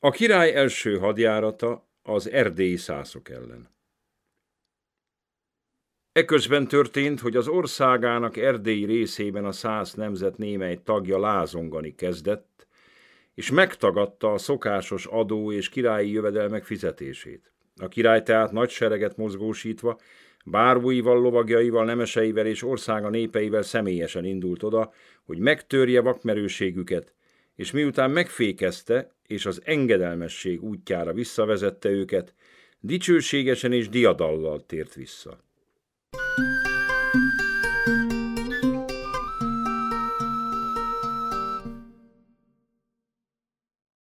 A király első hadjárata az erdélyi szászok ellen. Eközben történt, hogy az országának erdélyi részében a szász nemzet némely tagja lázongani kezdett, és megtagadta a szokásos adó és királyi jövedelmek fizetését. A király tehát nagy sereget mozgósítva, báróival, lovagjaival, nemeseivel és országa népeivel személyesen indult oda, hogy megtörje vakmerőségüket, és miután megfékezte és az engedelmesség útjára visszavezette őket, dicsőségesen és diadallal tért vissza.